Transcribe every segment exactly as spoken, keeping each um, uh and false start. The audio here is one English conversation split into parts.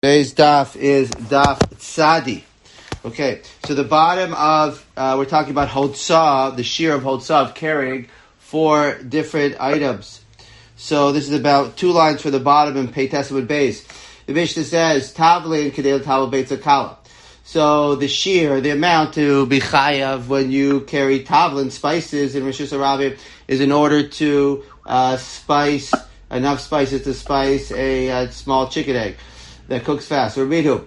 Today's daf is daf tzadi. Okay, so the bottom of, uh, we're talking about hotzah, the shear of hotzah, of carrying four different items. So this is about two lines for the bottom in Pei Tessamud Beis. The Mishnah says, Tavlin kedei l'tavel beit zakala. So the shear, the amount to be chayav when you carry tavlin, spices in Rosh Hashanah, is in order to uh, spice, enough spices to spice a, a small chicken egg that cooks fast, or midu.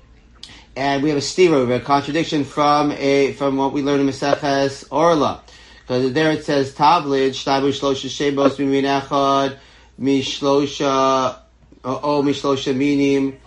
And we have a stira, we have a contradiction from a from what we learned in Maseches Orla. Because there it says, Tavlid, Shtaibu Shlosha Shebos, Mimin Echad, Mishlosha, O Mishlosha Minim,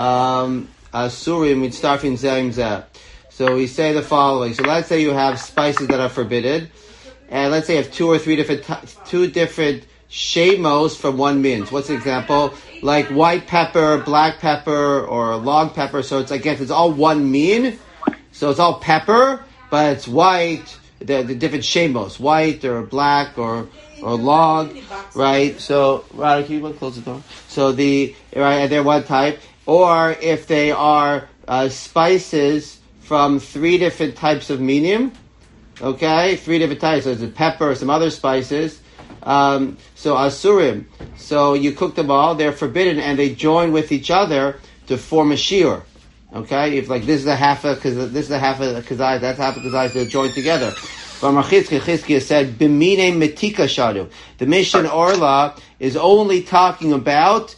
um, Asurim, Mitztarfin Zem Zeh. So we say the following. So let's say you have spices that are forbidden, and let's say you have two or three different, two different shemos from one mint. What's an example? Like white pepper, black pepper, or long pepper. So it's, I guess it's all one min. So it's all pepper, but it's white, the, the different shemos, white or black or, or long, right? So, right, can you close the door? So the, right, they're one type. Or if they are, uh, spices from three different types of minim, okay? Three different types. So there's pepper, some other spices. Um, so asurim, so you cook them all, they're forbidden, and they join with each other to form a shiur. Okay, if like this is a half a, cause this is a half a kazai, that's half a kazai, they're joined together. But Chizkiya said, b'mine metika shadu. The Mishnah Orla is only talking about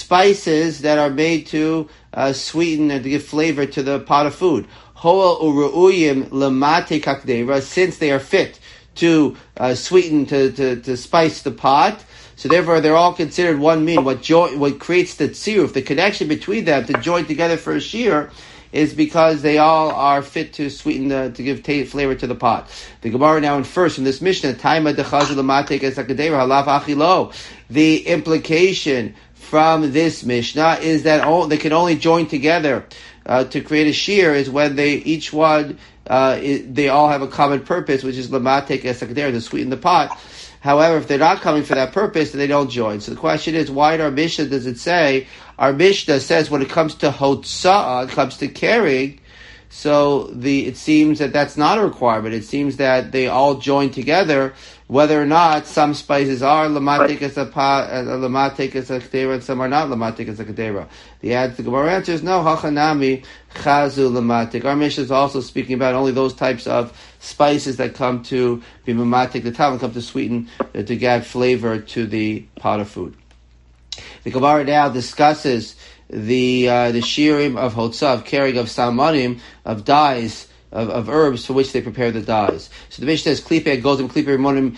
spices that are made to uh, sweeten and to give flavor to the pot of food. Hoa uru'uyim lemate kakdeira, since they are fit to uh, sweeten, to, to, to spice the pot. So therefore, they're all considered one mean. What jo- what creates the tziruf, the connection between them to join together for a shear, is because they all are fit to sweeten, the, to give t- flavor to the pot. The Gemara now infers from this Mishnah, Taima dechazu l'matek es hakadera halav achilo. The implication from this Mishnah is that all, they can only join together uh, to create a shear is when they each one uh, it, they all have a common purpose, which is l'matek es hakadera, to sweeten the pot. However, if they're not coming for that purpose, then they don't join. So the question is, why in our Mishnah does it say? Our Mishnah says when it comes to hotzah, it comes to carrying, so the it seems that that's not a requirement. It seems that they all join together, whether or not some spices are lamatik as a lamatik as a kedera, and some are not lamatik as a kedera. The answer, the Gemara answer is no. Hachanami chazu lamatik. Our Mishnah is also speaking about only those types of spices that come to be mamatik, the talent come to sweeten, uh, to add flavor to the pot of food. The Gemara now discusses the uh, the shirim of hotzah, of carrying of salmonim, of dyes, of, of herbs for which they prepare the dyes. So the Mishnah says, klipe goldim, klipe rimonim,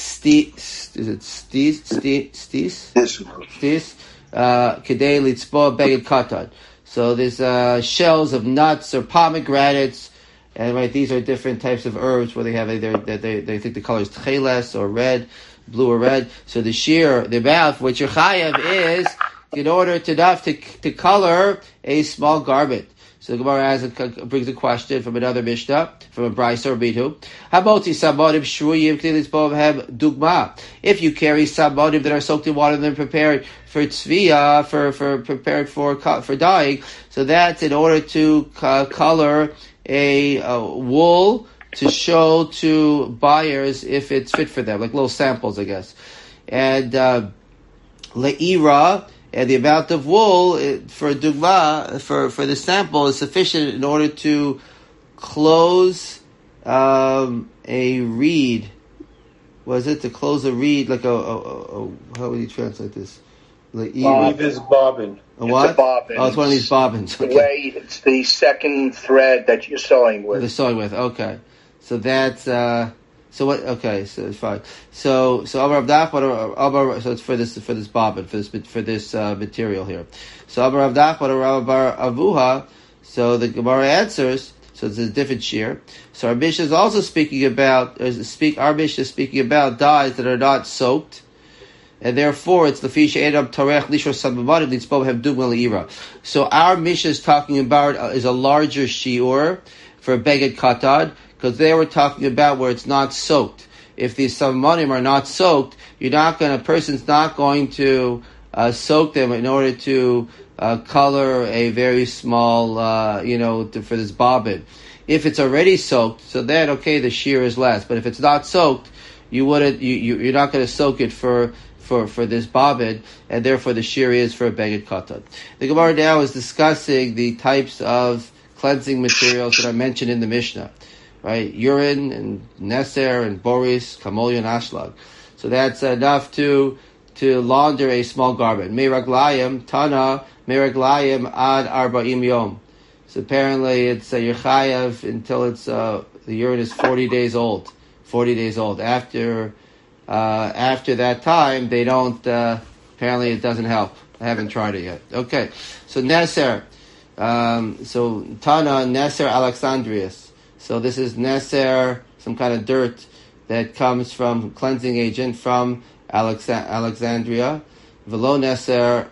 stis, is it stis, stis, stis, stis, uh, kedei litzbo beged katan. So there's uh, shells of nuts or pomegranates, and right, these are different types of herbs where they have either they they, they think the color is tcheles or red, blue or red. So the shear, the mouth, which you're chayav is in order to enough to to color a small garment. So the Gemara has a, brings a question from another Mishnah, from a Brisa or Bitu. Haboti sabonim shruyim k'lilis bov have dugma. If you carry sabonim that are soaked in water and then prepared for tzviya, for for prepared for for dyeing, so that's in order to uh, color a uh, wool to show to buyers if it's fit for them, like little samples, I guess. And uh, le'ira, and the amount of wool for dugma, for, for the sample, is sufficient in order to close um, a reed. Was it to close a reed, like a, a, a, a how would you translate this? Leave is bobbin. A what? It's a bobbin. Oh, it's one of these bobbins. Okay. The way it's the second thread that you're sewing with. The sewing with, okay. So that's uh, so what? Okay, so it's fine. So so Amar Rav Nachman, so it's for this for this bobbin for this for this uh, material here. So Amar Rav Nachman, Rav Bar Avuha. So the Gemara answers. So it's a different shear. So our Mishnah is also speaking about uh, speak. Our Mishnah is speaking about dyes that are not soaked. And therefore, it's the fish edam tarech lishor sababadim litzbo have dugma leira. So our Mishnah is talking about uh, is a larger shiur for beged katad, because they were talking about where it's not soaked. If these sababadim are not soaked, you're not going. A person's not going to uh, soak them in order to uh, color a very small, uh, you know, to, for this bobbin. If it's already soaked, so then, okay, the shear is less. But if it's not soaked, you wouldn't, you, you, you're not going to soak it for, for, for this bobbin, and therefore the shear is for a beged katan. The Gemara now is discussing the types of cleansing materials that are mentioned in the Mishnah, right? Urine and neser and boris, kamolya and ashlag. So that's enough to to launder a small garment. Meiraglayim, tana, meiraglayim ad arba'im yom. So apparently it's uh, yerchayav until it's uh, the urine is forty days old. Forty days old. After uh, after that time, they don't. Uh, apparently, it doesn't help. I haven't tried it yet. Okay, so neser. Um, so Tana Neser Alexandrius. So this is Neser, some kind of dirt that comes from cleansing agent from Alex- Alexandria. Velo Neser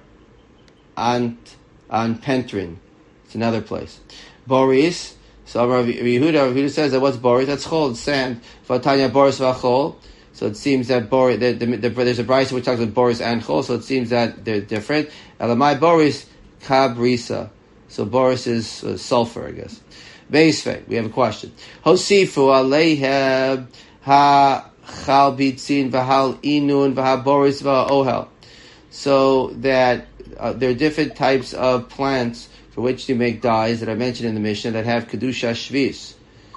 Ant An Pentrin. It's another place. Boris. So Rav Yehuda, Yehuda says that what's Boris? That's chol, it's sand. Vatanya Boris v'chol. So it seems that Boris, the, the, the, there's a brisa which talks about Boris and chol. So it seems that they're different. Elamai Boris Kabrisa. So Boris is uh, sulfur, I guess. Beisfei, we have a question. Hosifu aleihem ha chalbitzin v'hal inun v'ha Boris v'ha So that uh, there are different types of plants for which to make dyes that are mentioned in the Mishnah that have kedusha shvis.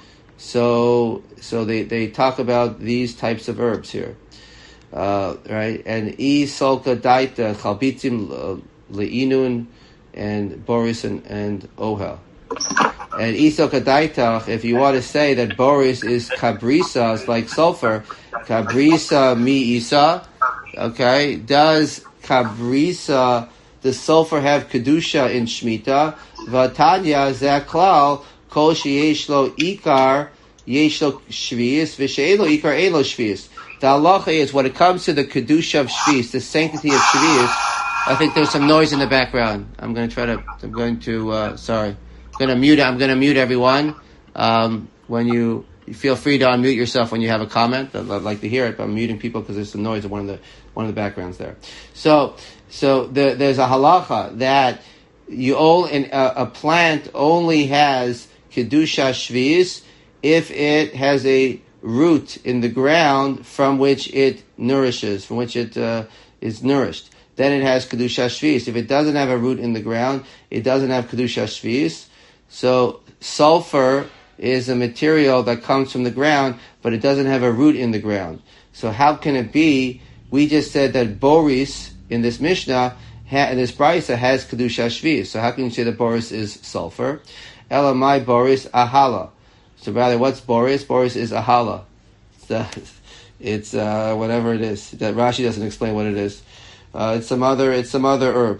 So, so they, they talk about these types of herbs here, uh, right? And e solka daita chalbitzin leinun and Boris and, and Ohel. And Isok Adaitach, if you want to say that Boris is Kabrisa, it's like sulfur, Kabrisa mi Isa, okay, does Kabrisa, the sulfur have Kedusha in Shemitah? Vatanya Zaklal, Kol sheyesh lo ikar, yesh lo shvius, v'she'elo ikar, elo shvius. The halacha is, when it comes to the Kedusha of shvius, the sanctity of shvius, I think there's some noise in the background. I'm going to try to, I'm going to, uh, sorry. I'm going to mute, I'm going to mute everyone. Um, when you, you feel free to unmute yourself when you have a comment. I'd, I'd like to hear it, but I'm muting people because there's some noise in one of the, one of the backgrounds there. So, so the, there's a halacha that you all, in, a, a plant only has kedusha shvius if it has a root in the ground from which it nourishes, from which it, uh, is nourished. Then it has kedusha shvius. If it doesn't have a root in the ground, it doesn't have kedusha shvius. So sulfur is a material that comes from the ground, but it doesn't have a root in the ground. So how can it be? We just said that Boris in this Mishnah, ha, in this brisa, has kedusha shvius. So how can you say that Boris is sulfur? Elamai Boris ahala. So rather, what's Boris? Boris is ahala. It's, uh, it's uh, whatever it is. That Rashi doesn't explain what it is. Uh, it's some other, it's some other herb.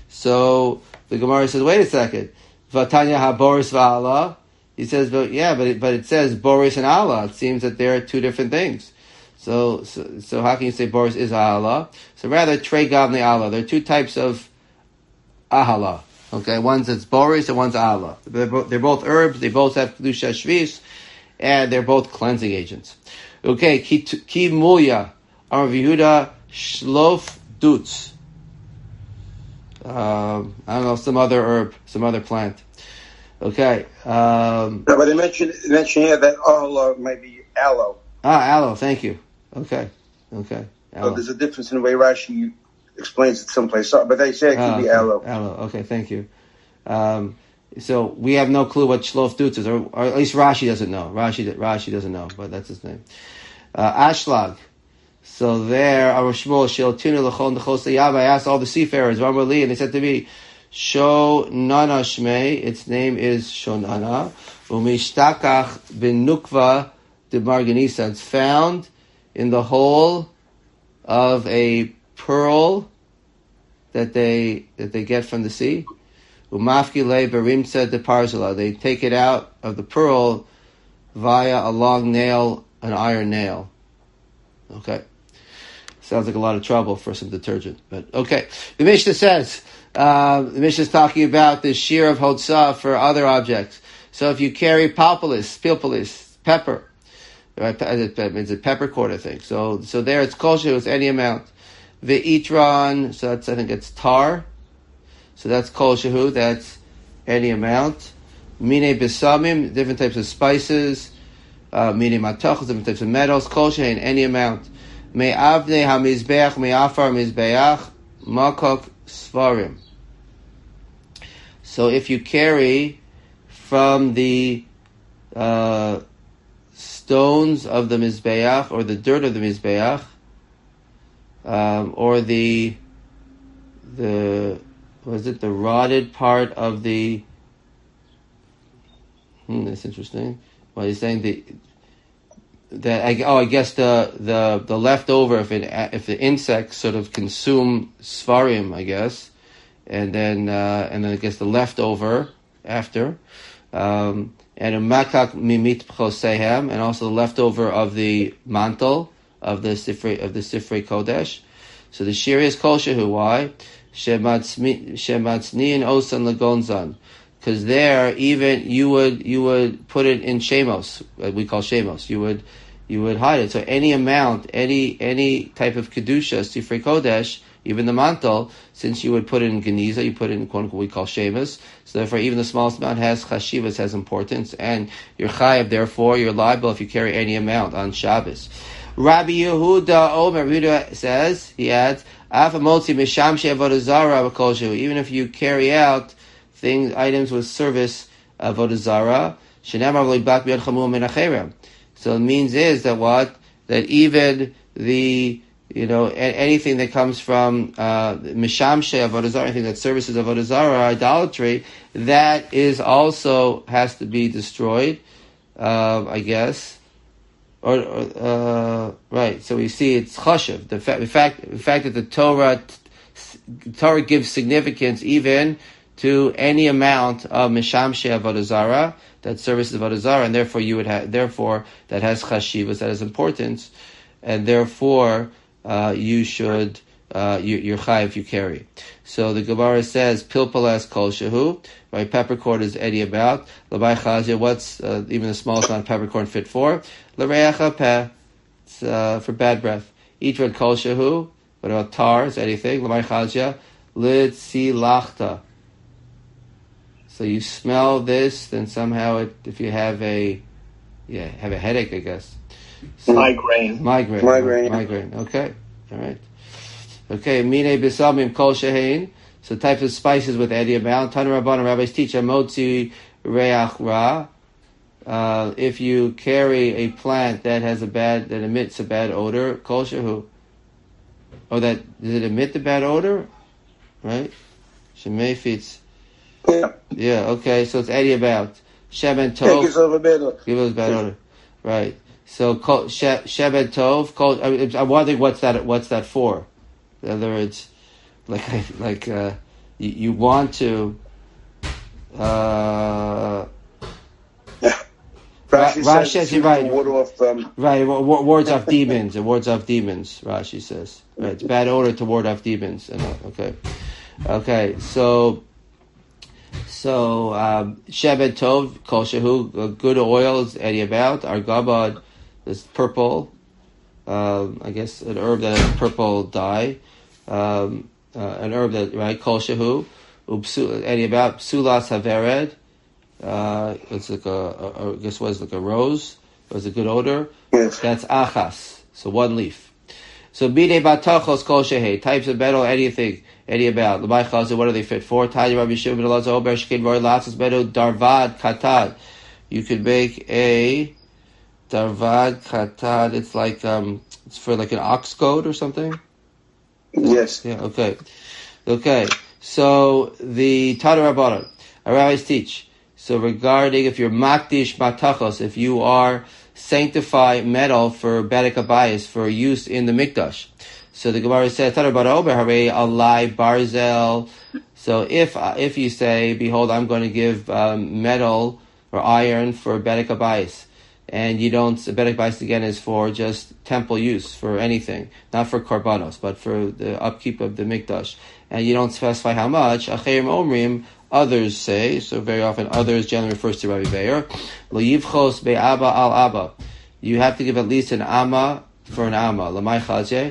So the Gemara says, wait a second. Vatanya ha Boris v'ala. He says, but yeah, but it, but it says Boris and Allah. It seems that they're two different things. So, so, so how can you say Boris is Allah? So rather, Trei Gavne Allah. There are two types of Ahala. Okay, one's it's Boris and one's Allah. They're both, they're both herbs. They both have Kedusha Shvis, and they're both cleansing agents. Okay, Ki, ki Mulya, Rav Yehuda Shlof Dutz. Um, I don't know, some other herb, some other plant. Okay. Um, no, but they mentioned, they mentioned here that aloe might be aloe. Ah, aloe, thank you. Okay. Okay. Aloe. So there's a difference in the way Rashi explains it someplace, but they say it could ah, be okay. aloe. Aloe, okay, thank you. Um, so we have no clue what Shlof Dutz is, or, or at least Rashi doesn't know. Rashi, Rashi doesn't know, but that's his name. Uh, Ashlag. So there, our Shmuel Sheiltinu Lechon Dechos Yav. I asked all the seafarers, Ramali, and they said to me, Shonana Shmei. Its name is Shonana. Umishtakach Benukva de Marganisa. It's found in the hole of a pearl that they that they get from the sea. Umafkile Berimtza de Parzala. They take it out of the pearl via a long nail, an iron nail. Okay. Sounds like a lot of trouble for some detergent, but okay. The Mishnah says, uh, the Mishnah is talking about the shear of Hotzah for other objects. So if you carry palpalis, pilpalis, pepper, right? It's a peppercorn, I think. So, so there it's kosher with any amount. Ve'itron, so that's, I think it's tar. So that's kol shehu, that's any amount. Mine besamim, different types of spices. Uh, mine matachos, different types of metals. Kol shehu, any amount. Me avnei hamizbeach, me afar mizbeach, makok svarim. So if you carry from the uh, stones of the mizbeach, or the dirt of the mizbeach, um, or the the was it the rotted part of the? Hmm, that's interesting. Well, he's saying the that I, oh, I guess the the the leftover if it if the insects sort of consume svarim, I guess, and then uh, and then I guess the leftover after, um, and a makak mimit pchosehem, and also the leftover of the mantle of the sifrei of the sifrei kodesh. So the shir is kol shehu. Why? Shematzniin osan lagonzan. Because there, even you would you would put it in shemos, we call shemos. You would you would hide it. So any amount, any any type of kedusha, sifrei kodesh, even the mantle, since you would put it in geniza, you put it in quote unquote we call shemos. So therefore, even the smallest amount has chashivas, has importance, and you're chayav. Therefore, you're liable if you carry any amount on Shabbos. Rabbi Yehuda Omer Yehuda says, he adds, Afamotzi misham she'avodah zara b'kol shehu. Even if you carry out things, items with service avodah zara, shenamar v'loibak b'yad chamur min acherem. So it means is that what? That even the, you know, anything that comes from misham she'avodah zara, anything that services avodah zara, idolatry, that is also has to be destroyed, uh, I guess. Or, uh, right, so we see it's chashuv. The fact, the fact, the fact that the Torah, Torah gives significance even to any amount of mishamshe avodah zara, that services avodah zara, and therefore you would have, therefore that has chashivas, that has importance, and therefore uh, you should uh, you, you're chai if you carry. So the Gemara says pilpalas kol shehu. Right, peppercorn is any about. Labai chazia, what's uh, even the smallest amount of peppercorn fit for? L'reacha peh, it's uh, for bad breath. Each red kol shehu. What about tar? Is anything? Labai chazia, l'tzi lachta. So you smell this, then somehow it, if you have a, yeah, have a headache, I guess. So, migraine. Migraine. Migraine. Migraine. Okay. All right. Okay. Mine bisamim kol shehein. So types of spices with any amount. Tanu Rabbanan, rabbis teach motzi reach ra. Uh, if you carry a plant that has a bad, that emits a bad odor, kol shehu. Oh, that does it emit the bad odor? Right. Shemei fitz. Yeah. Yeah. Okay. So it's any about. Sheben tov. Take yourself a bed. Give us bad odor. Right. So kol sheben tov. Kol. I'm wondering what's that? What's that for? In other words. Like, like uh, you, you want to. Uh, yeah. Rashi, Rashi says, says right. Ward off, um, right, wards off demons. It wards off demons. Rashi says, right. It's bad odor to ward off demons. Okay, okay. So, so um, Shebet Tov Kol Shehu, good oils. Any about Argabad is purple. Um, I guess an herb that has purple dye. Um, Uh, an herb that, right, kol shehu, any about psulas havered, uh, it's like a, a, a, I guess what is like a rose, it was a good odor. Yes. That's achas, so one leaf. So bide batachos kol shehe, types of metal, anything, any about. L'may chazir, what do they fit for? Tanya Rabbi Shimon Elazar Omer Shkin Roy Latzos Metal Darvad Katad. You could make a Darvad Katad, it's like, um, it's for like an ox goad or something. Yes. Yeah, okay. Okay. So the Tana Rabbanan, our rabbis teach. So regarding if you're makdish matachos, if you are sanctify metal for bedek abayis, for use in the mikdash. So the Gemara says, Tana Rabbanan Omer Harei alai barzel. So if if you say, behold, I'm going to give um, metal or iron for bedek abayis, and you don't, bedek abayis again is for just temple use, for anything, not for korbanos, but for the upkeep of the mikdash. And you don't specify how much. Acherim omrim, others say, so very often others generally refers to Rabbi Beir. Lo yivchos be'aba al abba. You have to give at least an amma for an amma. Lamai chazeh.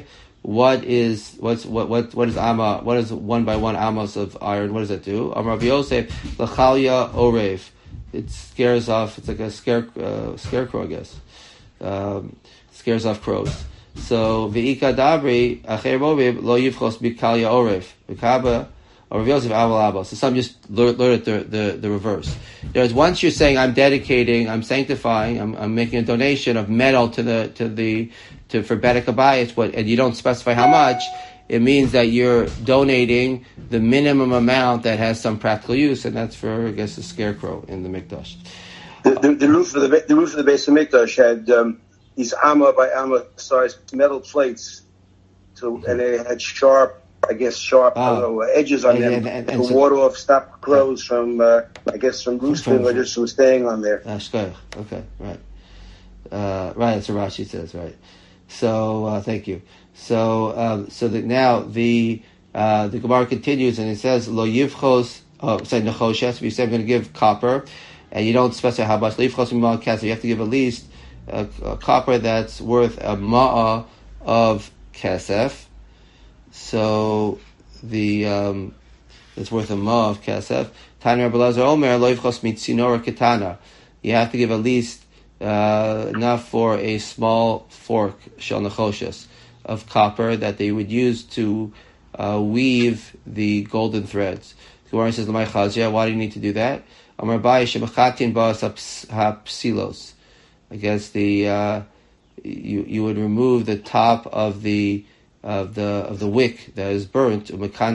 what is what's what what what is amma? What is one by one amos of iron? What does that do? Amar Rabbi Yosef l'chalya orev. It scares off. It's like a scare uh, scarecrow, I guess. Um, scares off crows. So v'ika dabri acher orev lo yivchos b'kalya orev v'kaba. Or Rabbi Yosef aval abo. So some just learn, learn it the, the the reverse. There's once you're saying I'm dedicating, I'm sanctifying, I'm I'm making a donation of metal to the to the to for Bedek Habayis, what and you don't specify how much, it means that you're donating the minimum amount that has some practical use, and that's for I guess a scarecrow in the mikdash. The, the, the roof of the the roof of the base of mikdash had um, these amma by amma sized metal plates, so and they had sharp. I guess sharp oh. I don't know, edges on and, them and, and, and to so, ward off stop crows yeah. from, uh, I guess, from roosting or just from staying on there. Uh, okay, right. Uh, right, that's what Rashi says, right. So, uh, thank you. So, um, so that now the, uh, the Gemara continues and it says, Lo yivchos, oh, say nechoshes, if you say I'm going to give copper, and you don't specify how much, yivchos ma'ah kesef, you have to give at least a, a copper that's worth a ma'ah of kesef. So the um, it's worth a ma of kesef. Tanya Rabbi Elazar Omer lo yivchos mitzinora ketana. You have to give at least uh, enough for a small fork shel nechoshes of copper that they would use to uh, weave the golden threads. The Gemara says, "L'may chazia." Why do you need to do that? Amar Abaye shemechatin ba'as hapsilos. I guess the uh, you you would remove the top of the of the of the wick that is burnt,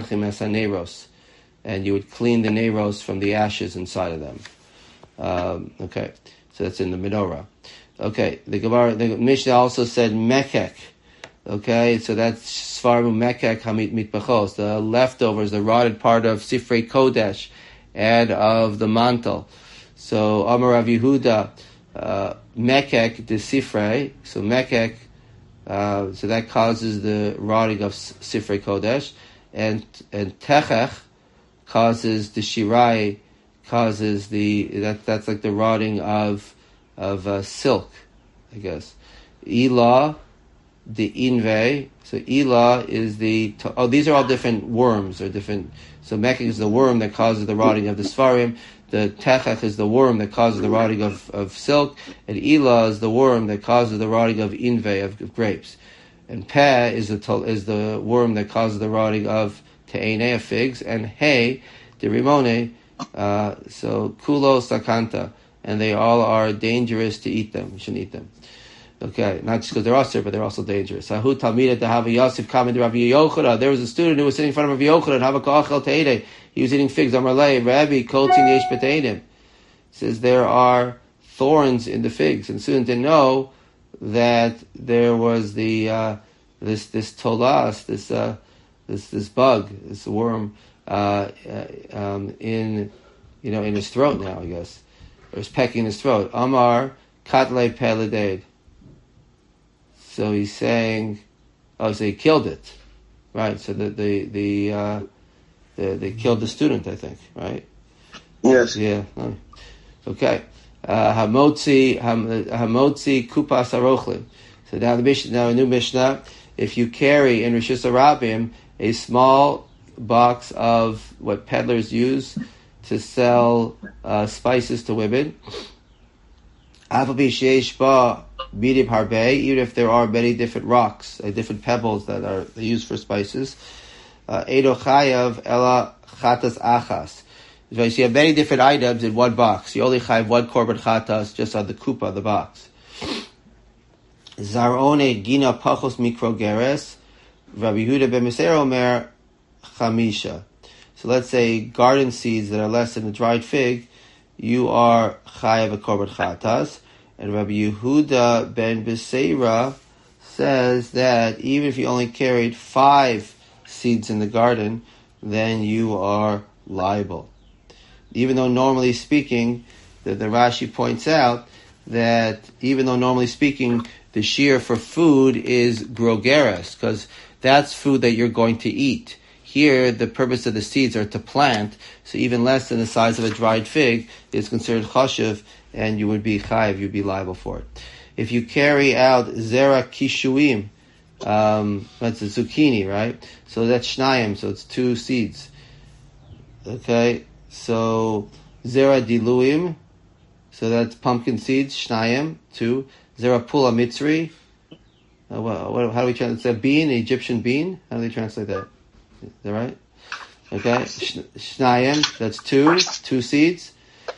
and you would clean the neiros from the ashes inside of them. Um, okay, so that's in the menorah. Okay, the Gemara, the Mishnah also said mekek. Okay, so that's svarmu mekek hamit mitbachos, the leftovers, the rotted part of Sifrei Kodesh and of the mantle. So Amar Rav Yehuda, uh, mekek de Sifrei. So mekek. Uh, so that causes the rotting of Sifrei Kodesh, and and Techech causes the Shirai, causes the that that's like the rotting of of uh, silk, I guess. Elah, the Inve. So Elah is the oh these are all different worms or different. So Mekek is the worm that causes the rotting of the Sfarim. The Techech is the worm that causes the rotting of, of silk, and Elah is the worm that causes the rotting of Inve, of, of grapes. And Peh is the is the worm that causes the rotting of Te'ene, of figs, and Hey, the Rimone, uh, so Kulo Sakanta, and they all are dangerous to eat them. You shouldn't eat them. Okay, not just because they're usher, but they're also dangerous. Ahu Talmida Tehava Yosef Kamen Rabbi Yochanan. There was a student who was sitting in front of Rabbi Yochanan. Hava Ka'achel Te'ene. He was eating figs. Amarlei, Rabbi, Kolting Yesh B'Teinim. Says there are thorns in the figs, and the student didn't know that there was the uh, this this tolas, this uh, this this bug, this worm uh, uh, um, in you know in his throat now. I guess or it's pecking his throat. Amar Katlei Peledaid. So he's saying, oh, so he killed it, right? So the the the. Uh, They, they killed the student, I think, right? Yes. Yeah. Okay. Hamotzi, hamotzi kupas arochlim. So now the Mishnah, now a new Mishnah. If you carry in Rishus Harabim a small box of what peddlers use to sell uh, spices to women, even if there are many different rocks, uh, different pebbles that are used for spices. Eido chayav ela chatas achas. So you see, you have many different items in one box. You only chayav one korban chatas just on the kupa of the box. Zarone gina pachos mikrogeres. Rabbi Yehuda ben Meser omer chamisha. So let's say garden seeds that are less than a dried fig, you are chayav a korban chatas. And Rabbi Yehuda ben Beseira says that even if you only carried five seeds in the garden, then you are liable. Even though normally speaking, the, the Rashi points out that even though normally speaking, the shear for food is grogeres, because that's food that you're going to eat. Here, the purpose of the seeds are to plant, so even less than the size of a dried fig is considered chashuv, and you would be chayiv, you'd be liable for it. If you carry out zera kishuim, Um, that's a zucchini, right? So that's shnayim, so it's two seeds. Okay, so zera diluim, so that's pumpkin seeds, shnayim, two. Zera pula mitzri, uh, what, what, how do we translate that? Bean, Egyptian bean? How do they translate that? Is that right? Okay, shnayim, that's two, two seeds.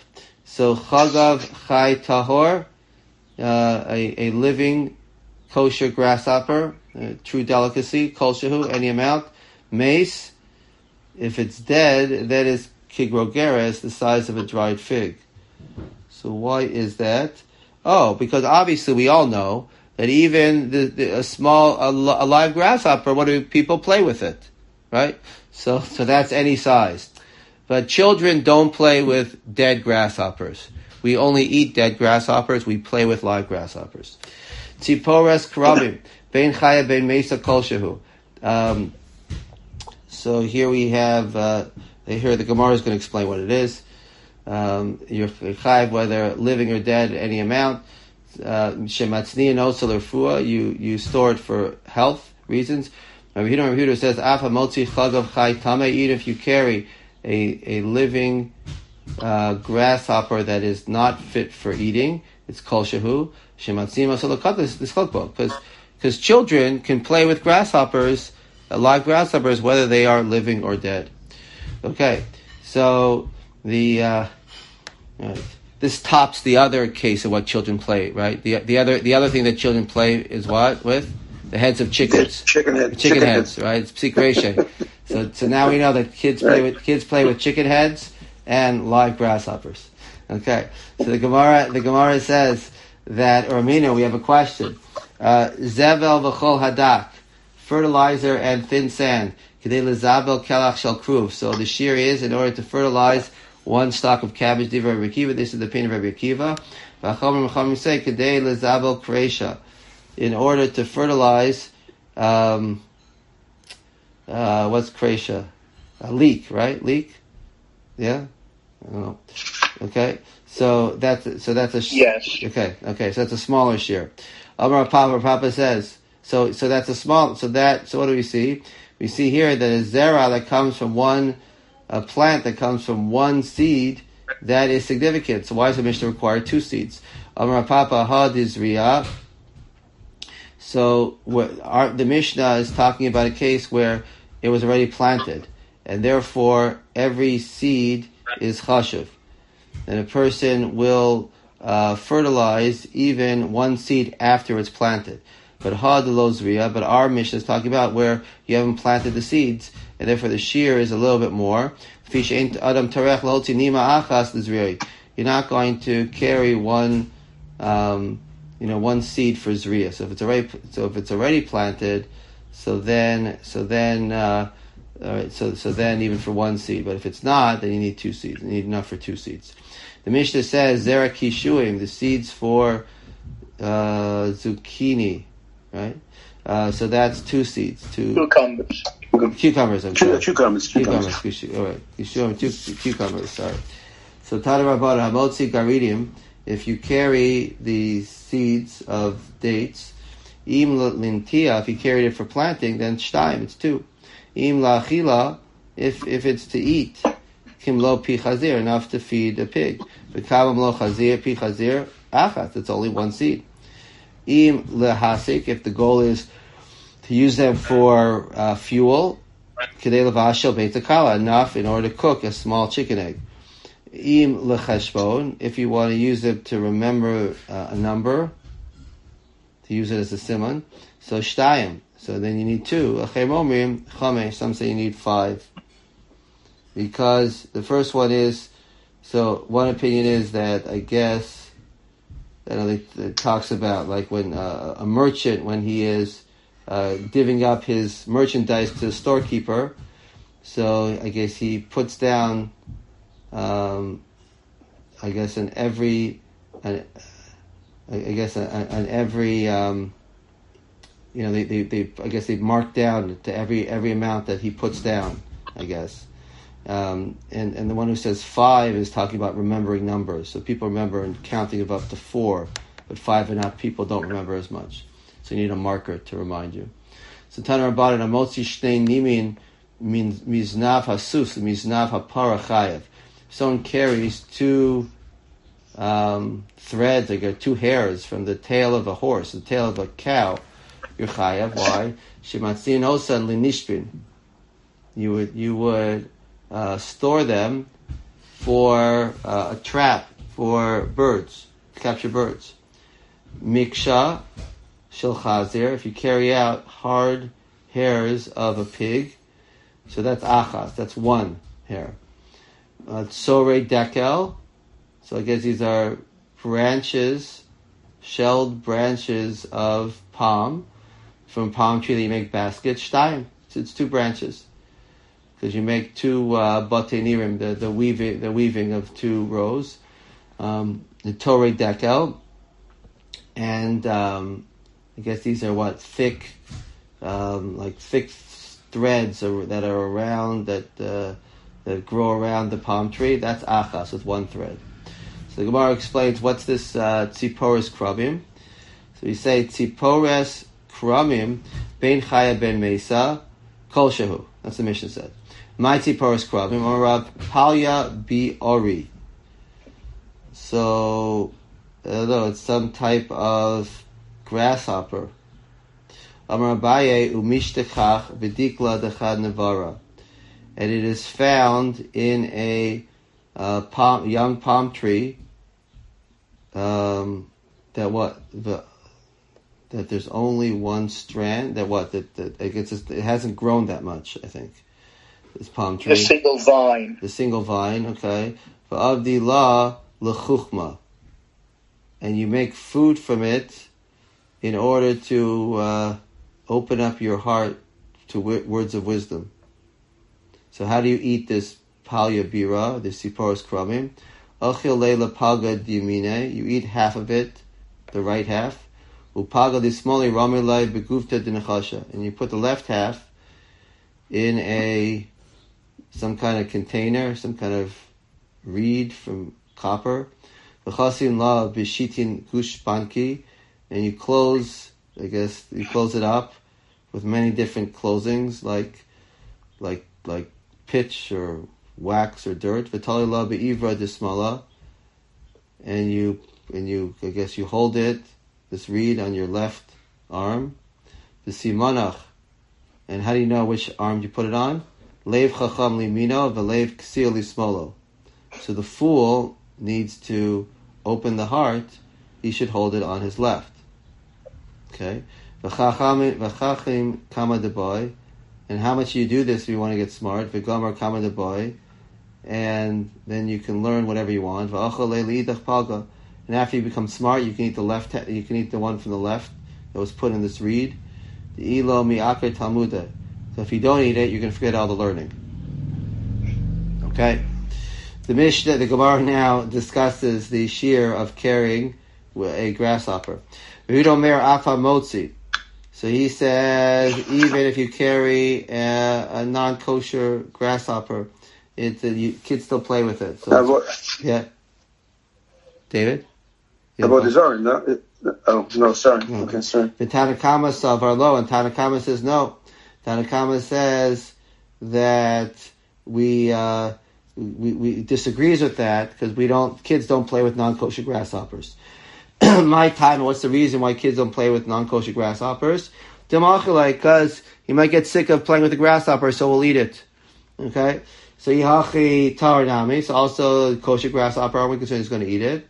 So chagav chai tahor, uh, a, a living kosher grasshopper, a true delicacy, kol shehu, any amount. Mace, if it's dead, that is kigrogeres, the size of a dried fig. So why is that? Oh, because obviously we all know that even the, the, a small, a, a live grasshopper, what do people play with it? Right? So, so that's any size. But children don't play with dead grasshoppers. We only eat dead grasshoppers. We play with live grasshoppers. Tzipores karabim, bein chaya bein mesa kol shehu. Um, so here we have, uh, here the Gemara is going to explain what it is. Um, you're chayav whether living or dead, any amount. Shematzniya uh, also l'refua, you you store it for health reasons. Rabbi Yehuda says, "Afa motzi chagav chai tameh." Even if you carry a a living uh, grasshopper that is not fit for eating, it's kol shehu. Shematzniya also l'kat this this because because children can play with grasshoppers, uh, live grasshoppers, whether they are living or dead. Okay, so. The uh, uh, this tops the other case of what children play, right? The the other the other thing that children play is what with the heads of chickens, chicken heads, chicken, chicken heads, head. right? It's psikreshe. so so now we know that kids play right. with kids play with chicken heads and live grasshoppers. Okay, so the Gemara the Gemara says that, or Amina, we have a question. Uh, Zevel v'chol hadak, fertilizer and thin sand. K'dei lezabel kelach shel kruv. So the shear is in order to fertilize one stalk of cabbage, divrei Rabbi Akiva. This is the opinion of Rabbi Akiva. V'achomim v'chomim say kedei lezabel kreisha, in order to fertilize, um, uh, what's kreisha? A leek, right? Leek, yeah. I don't know. Okay, so that's so that's a sh- yes. Okay, okay, so that's a smaller shear. Amar Papa Papa says so. So that's a small. So that so what do we see? We see here that a zera that comes from one. A plant that comes from one seed, that is significant. So why does the Mishnah require two seeds? Amar Papa had Izriya. So what our, the Mishnah is talking about a case where it was already planted, and therefore every seed is chashuv, and a person will uh, fertilize even one seed after it's planted. But had Lozriya, but our Mishnah is talking about where you haven't planted the seeds, and therefore the shear is a little bit more. You're not going to carry one, um, you know, one seed for zriya. So if it's already, so if it's already planted, so then, so then, uh, all right, so so then even for one seed. But if it's not, then you need two seeds. You need enough for two seeds. The Mishnah says zera kishuim, the seeds for uh, zucchini, right? Uh, so that's two seeds. Two cucumbers. Cucumbers, I'm sorry. Cucumbers, cucumbers. Cucumbers, all right. Two cucumbers, sorry. So, Tana Rabbana, Hamotzi Garidim, if you carry the seeds of dates, Im Lintia, if you carried it for planting, then Shtaim, it's two. Im La'achila, if if it's to eat, Kim Lo Pi Chazir, enough to feed a pig. V'kavam Lo Chazir, Pi Chazir, Achat, it's only one seed. Im Lehasik, if the goal is to use them for uh, fuel, kedei levashel beit hakala, enough in order to cook a small chicken egg. Im lecheshbon, if you want to use them to remember uh, a number, to use it as a simon, so shtayim, so then you need two. Achem omrim chamesh, some say you need five, because the first one is, so one opinion is that I guess, you know, it, it talks about like when uh, a merchant, when he is Uh, divvying up his merchandise to the storekeeper, so I guess he puts down, um, I guess in every, an, I guess on every, um, you know, they, they, they, I guess they mark down to every every amount that he puts down, I guess, um, and and the one who says five is talking about remembering numbers, so people remember and counting of up to four, but five and up people don't remember as much. So you need a marker to remind you. So Tana Rabbanan Amotzi Shnei Nimin means Miznav Hasus, Miznav Hapara Chayev. Someone carries two um, threads, like two hairs from the tail of a horse, the tail of a cow, you're Chayev. Why? Shematzin Osan Linishbin. You would you would uh, store them for uh, a trap for birds, capture birds. Miksha Shel Chazir, if you carry out hard hairs of a pig, so that's achas, that's one hair. Uh, Tzorei Dekel, so I guess these are branches, shelled branches of palm, from palm tree that you make baskets. Shtayim, so it's two branches. Because you make two uh, batei nirim, the, the weaving the weaving of two rows. Um, the Torei Dekel, and um, I guess these are what thick, um, like thick threads are, that are around that uh, that grow around the palm tree. That's achas with one thread. So the Gemara explains what's this uh, tzipores krabim. So we say tzipores krabim ben chaya ben mesa kol shehu. That's the Mishnah said. My tzipores krabim or Rav Palya bi ori. So I don't know, it's some type of grasshopper. Amar Abaye umishtechach v'dikla dechad nevara, and it is found in a uh, palm, young palm tree. Um, that what the that there's only one strand. That what that, that it, gets, it hasn't grown that much. I think this palm tree. The single vine. The single vine. Okay. V'avdi la lechuchma, and you make food from it in order to uh, open up your heart to w- words of wisdom. So how do you eat this palya bira, this siporos kramim? Achil leila paga dimine, you eat half of it, the right half. Upaga dismoli ramilai begufta dinachasha, and you put the left half in a some kind of container, some kind of reed from copper. V'chasin la b'shitin gushbanki, and you close, I guess, you close it up with many different closings, like, like, like pitch or wax or dirt. V'tali la be'ivra dismala, and you, and you, I guess, you hold it, this reed on your left arm. The simanach, and how do you know which arm you put it on? Leiv chacham limino, v'leiv ksil lismolo. So the fool needs to open the heart. He should hold it on his left. Okay, v'chachim kama deboy, and how much you do this if you want to get smart? V'gomer kama deboy, and then you can learn whatever you want. V'achol le'idach palga, and after you become smart, you can eat the left. You can eat the one from the left that was put in this reed. The ilo mi'aker talmuda. So if you don't eat it, you're going to forget all the learning. Okay, the Mishnah, the Gemara now discusses the shear of carrying a grasshopper. So he says, even if you carry a, a non-kosher grasshopper, it, uh, you, kids still play with it. So about, yeah. David? About the Zohar, no? Oh, no, sorry. No. Okay, sorry. The Tanakama Savarlo, and Tanakama says no. Tanakama says that we, uh, we, we disagrees with that because we don't, kids don't play with non-kosher grasshoppers. My time, what's the reason why kids don't play with non-kosher grasshoppers? Because you might get sick of playing with the grasshopper, so we'll eat it. Okay? So Yihachi Taranami, so also kosher grasshopper, are we concerned he's going to eat it?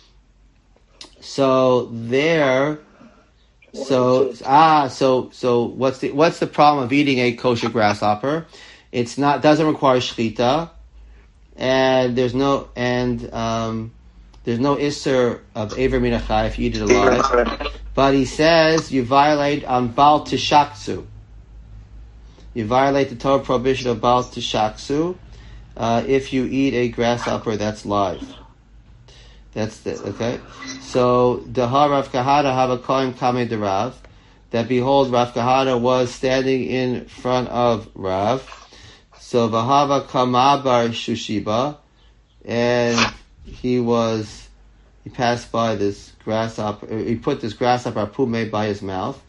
So there, so, ah, so, so what's the, what's the problem of eating a kosher grasshopper? It's not, doesn't require shchita, and there's no, and, um, there's no isser of Ever Minachai if you eat it alive. But he says you violate on Baal Tishaksu. You violate the Torah prohibition of Baal Tishaksu uh, if you eat a grasshopper that's live. That's the, okay? So, Dehar Rav Kahana have a kohen kame de Rav, that behold, Rav Kahana was standing in front of Rav. So, Vahava Kamabar Shushiba, and he was, he passed by this grasshopper, he put this grasshopper pume by his mouth.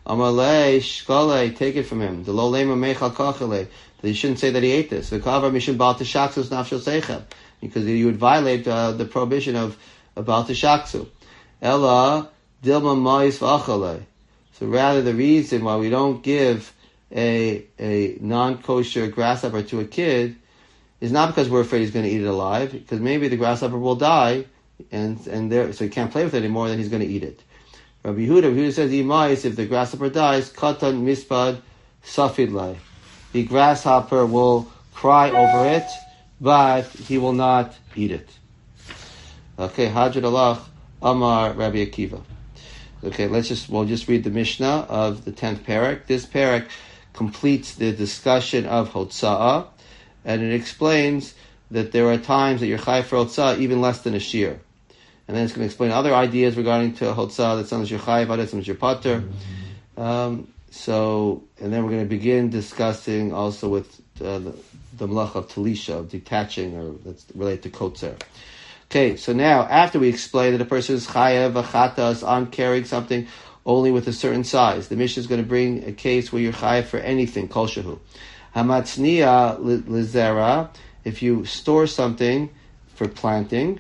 Amalei shkale, take it from him. The lo lema mechal kachale. You shouldn't say that he ate this. The kavar mishum bal tishaksus nafshel seichem, because you would violate uh, the prohibition of bal tishaksu. Ella dilma mais v'achale. So rather, the reason why we don't give a a non-kosher grasshopper to a kid is not because we're afraid he's going to eat it alive, because maybe the grasshopper will die, and and there, so he can't play with it anymore, then he's going to eat it. Rabbi Yehuda, Rabbi Yehuda says, Imais, if the grasshopper dies, katan mispad safid lai. The grasshopper will cry over it, but he will not eat it. Okay, Hajjad Allah, Amar Rabbi Akiva. Okay, let's just, we'll just read the Mishnah of the tenth parak. This parak completes the discussion of Hotza'ah, and it explains that there are times that you're chai for Hotza'ah even less than a shear. And then it's going to explain other ideas regarding to Hotza'ah, that sometimes you're chai, sometimes you're pater. Um, so, and then we're going to begin discussing also with uh, the, the malach of Talisha, of detaching, or that's related to Kotzer. Okay, so now, after we explain that a person is chayav, achatas, on carrying something only with a certain size, the Mishnah is going to bring a case where you're chayav for anything, kol shehu. Hamatzniya lizera, if you store something for planting,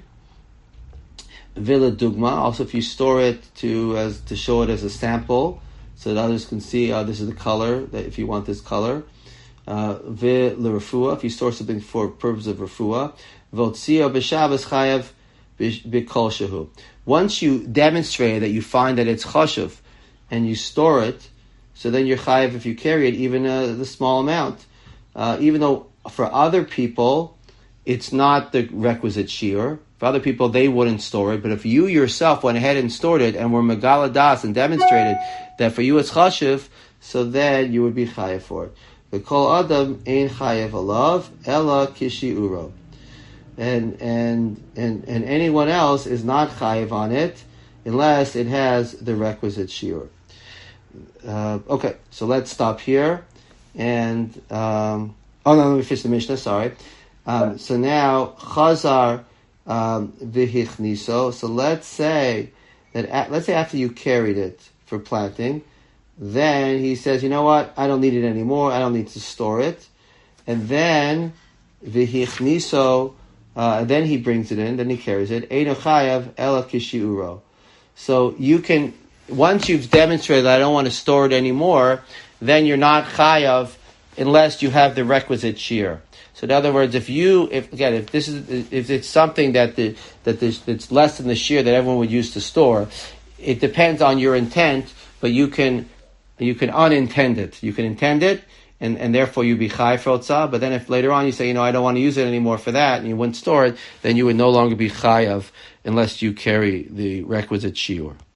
vila dugma, also if you store it to as to show it as a sample, so that others can see, uh, this is the color, that if you want this color. Uh, vi l'refua, if you store something for purpose of refua. Votzia b'shavas chayav b'kol shehu. Once you demonstrate that you find that it's chashuv, and you store it, so then you're chayav if you carry it, even uh, the small amount. Uh, even though for other people, it's not the requisite shiur. For other people, they wouldn't store it. But if you yourself went ahead and stored it, and were megala das and demonstrated that for you it's chashuv, so then you would be chayav for it. The kol adam ein chayav alav ela kishi uro. And, and and and anyone else is not chayiv on it unless it has the requisite shiur. Uh, okay, so let's stop here. And um, oh no, let me finish the Mishnah. Sorry. Um, so now chazar um, vihichniso. So let's say that at, let's say after you carried it for planting, then he says, you know what? I don't need it anymore. I don't need to store it. And then vihichniso. Uh, and then he brings it in, then he carries it. Eino chayav ela kishiuro. So you can, once you've demonstrated that I don't want to store it anymore, then you're not chayav unless you have the requisite shiur. So in other words, if you, if again, if this is, if it's something that the that that's less than the shiur that everyone would use to store, it depends on your intent. But you can you can unintend it. You can intend it. And, and therefore you be chai for Hotza'ah. But then if later on you say, you know, I don't want to use it anymore for that, and you wouldn't store it, then you would no longer be chayav unless you carry the requisite shiur.